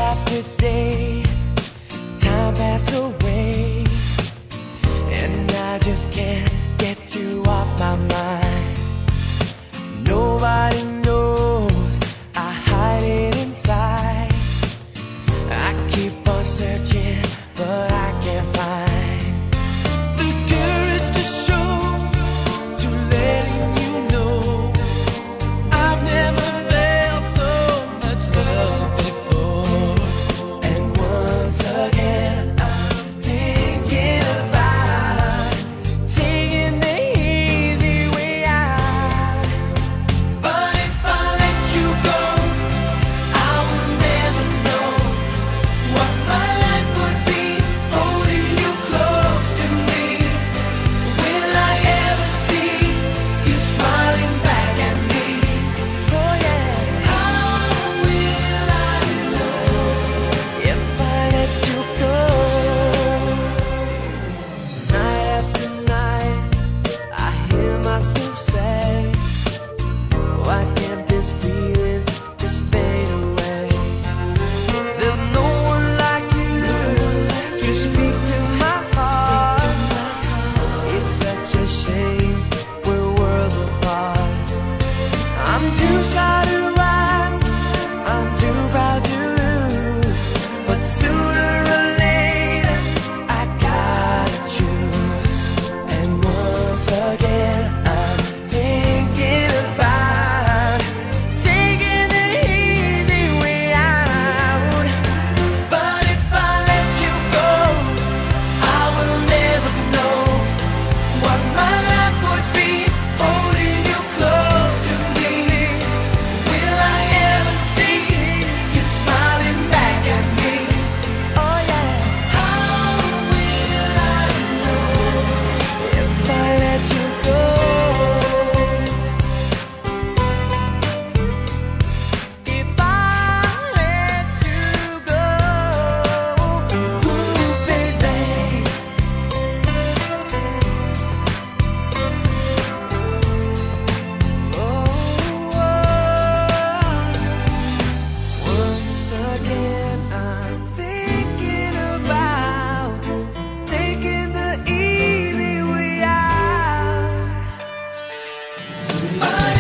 after day, time pass away, and I just can't get you off my mind. Nobody knows I hide it inside. I keep on searching, but I can't find the courage to show, to letting you know I've never felt so much love before. And once again I'm thinking about taking the easy way out. But if I let you go, I will never know what my life would be holding you close to me. Will I ever see you smiling back at me? Oh yeah. How will I know if I let you go? Night after night, I hear myself say, why can't this feeling just fade away? There's no one like you to speak to my heart. It's such a shame we're worlds apart. I'm too shy to rise, I'm too proud to lose, but sooner or later I gotta choose. And once again I'm thinking about taking the easy way out. But if I let you go, I will never know what my life would be holding you close to me. Will I ever see you smiling back at me? Oh yeah. How will I know if I let you go? If I let you go, ooh, baby. Once again, I'm thinking about taking the easy way out.